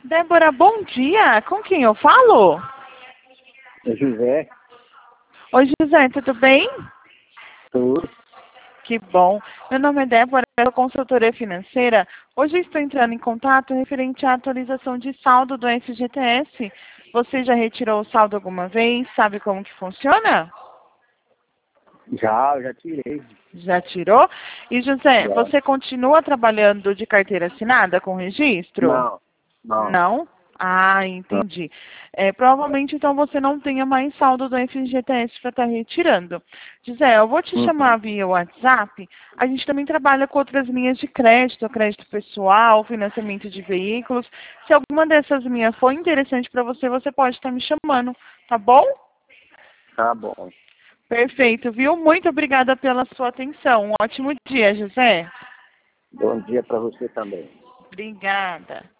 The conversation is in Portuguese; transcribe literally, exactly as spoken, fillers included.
Débora, bom dia. Com quem eu falo? É José. Oi, José, tudo bem? Tudo. Que bom. Meu nome é Débora, eu sou consultora financeira. Hoje eu estou entrando em contato referente à atualização de saldo do F G T S. Você já retirou o saldo alguma vez? Sabe como que funciona? Já, já tirei. Já tirou? E, José, Já. você continua trabalhando de carteira assinada com registro? Não, não. Não? Ah, entendi. É, provavelmente, então, você não tenha mais saldo do F G T S para estar retirando. José, eu vou te Uhum. chamar via WhatsApp. A gente também trabalha com outras linhas de crédito, crédito pessoal, financiamento de veículos. Se alguma dessas linhas for interessante para você, você pode estar me chamando, tá bom? Tá bom. Perfeito, viu? Muito obrigada pela sua atenção. Um ótimo dia, José. Bom dia para você também. Obrigada.